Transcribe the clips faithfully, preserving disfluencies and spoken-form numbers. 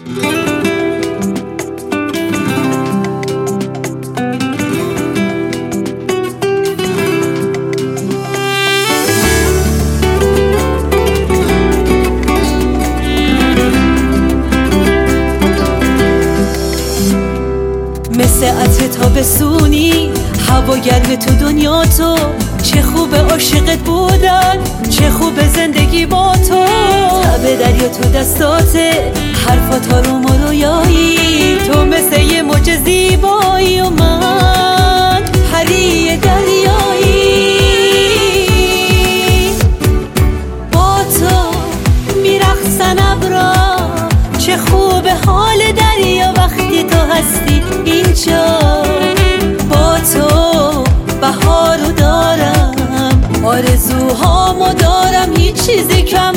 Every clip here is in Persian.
مثل عطر تابستونی هوا گرم تو دنیا تو، چه خوب عاشقت بودن، چه خوب زندگی با تو. تب دریا تو دستاته، حرفات آروم و رویایی، تو مثل یه موج زیبایی و من پری دریایی. با تو میرقصن ابرا، چه خوب حال دریا وقتی تو هستی اینجا. با تو بهارو دارم، آرزوهامو دارم، هیچ چیزی کم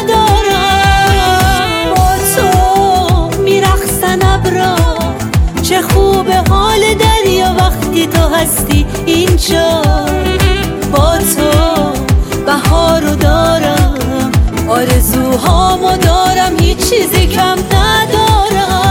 ندارم. با تو میرقصن ابرا، چه خوب حال دریا وقتی تو هستی اینجا. با تو بهارو دارم، آرزوهامو دارم، هیچ چیزی کم ندارم.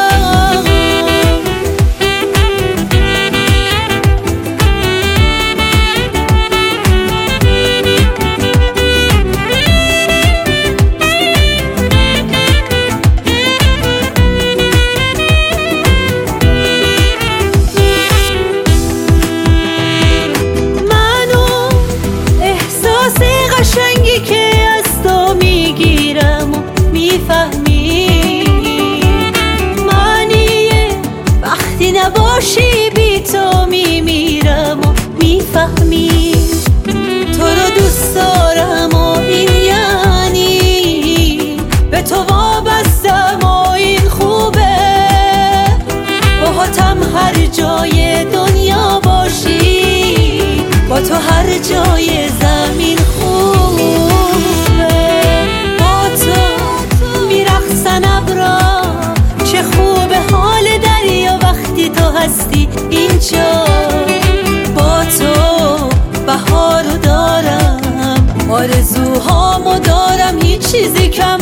قشنگی که از تو میگیرم و میفهمی معنیه، وقتی نباشی بی تو میمیرم و میفهمی. تو رو دوست دارم و این یعنی به تو وابستم و این خوبه. باهاتم هر جای دنیا باشی، با تو هر جای زمین خوبه. با تو میرقصن ابرا، چه خوب حال دریا وقتی تو هستی اینجا. با تو بهارو دارم، آرزوهامو دارم، هیچ چیزی کم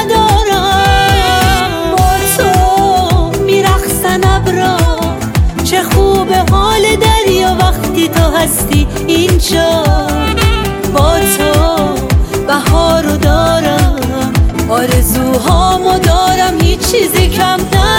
ندارم. با تو میرقصن ابرا، چه خوب حال دریا وقتی تو هستی اینجا. با تو بهارو دارم، آرزوهامو دارم، هیچ چیزی کم ندارم.